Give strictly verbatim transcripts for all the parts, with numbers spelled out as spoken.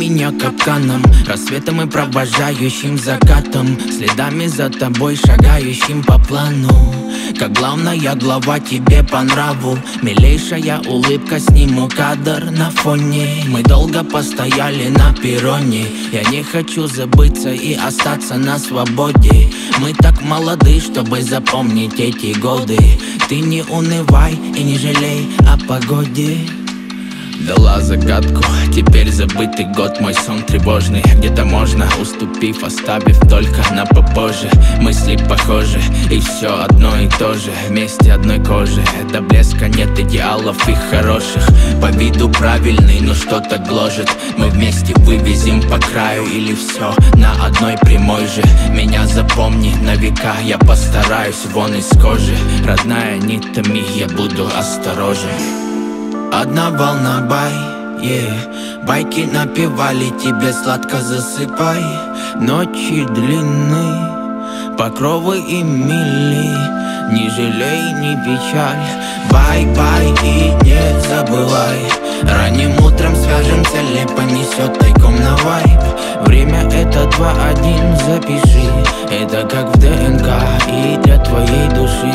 меня капканом, рассветом и провожающим закатом, следами за тобой шагающим по плану. Как главная глава тебе по нраву, милейшая улыбка, сниму кадр на фоне. Мы долго постояли на перроне, я не хочу забыться и остаться на свободе. Мы так молоды, чтобы запомнить эти годы. Ты не унывай и не жалей о погоде. Дала загадку, теперь забытый год, мой сон тревожный. Где-то можно, уступив, оставив только на попозже. Мысли похожи, и все одно и то же. Вместе одной кожи, до блеска нет идеалов их хороших. По виду правильный, но что-то гложет. Мы вместе вывезем по краю или все на одной прямой же. Меня запомни на века, я постараюсь вон из кожи. Родная, не томи, я буду осторожен. Одна волна, бай, yeah. Байки напевали, тебе сладко засыпай. Ночи длинны, покровы и мили. Не жалей, не печаль. Бай-бай и не забывай. Ранним утром свяжем цели, понесет тайком на вайб. Время это два один, запиши. Это как в ДНК и для твоей души,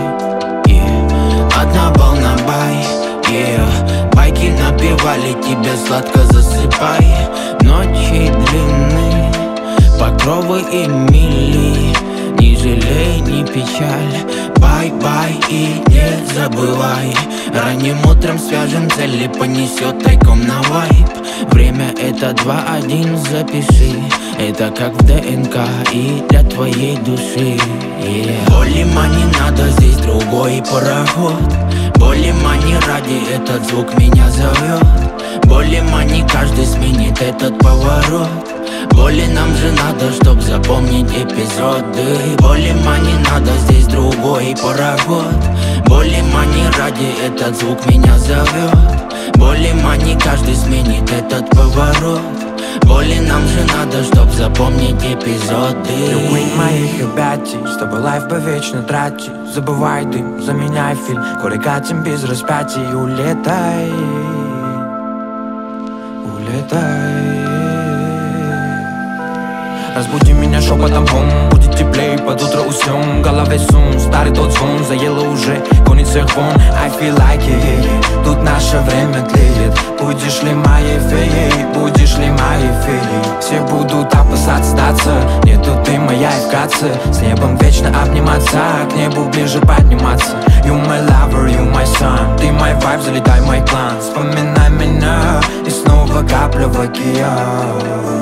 yeah. Одна волна, бай, yeah. Байки напевали, тебе сладко засыпай. Ночи длинны, покровы и мили. Не жалей, не печаль. Бай-бай и не забывай. Ранним утром свяжем цели, понесет тайком на вайб. Время это два один, запиши. Это как в ДНК и для твоей души, yeah. Болима не надо, здесь другой пароход. Болима не ради, этот звук меня зовет. Болима не каждый сменит этот поворот. Боли нам же надо, чтоб запомнить эпизоды. Болима не надо, здесь другой пароход. Болима не ради, этот звук меня зовет. Болима не каждый сменит этот поворот. Боли нам же надо, чтоб запомнить эпизоды. Любые моих объятий, с тобой лайф бы вечно тратить. Забывай дым, заменяй фильм, горе катим без распятий. Улетай, улетай. Разбуди меня шепотом хом, будет теплей, под утро уснем. В голове сум, старый тот звон, заело уже, гонит всех вон. I feel like it, yeah, yeah. Тут наше время тлеет. Будешь ли моей феей, будешь ли моей феей? Все будут опасаться сдаться, нету ты моя и вкратце. С небом вечно обниматься, к небу ближе подниматься. You my lover, you my sun. Ты мой вайб, залетай мой клан. Вспоминай меня, и снова капля в океан.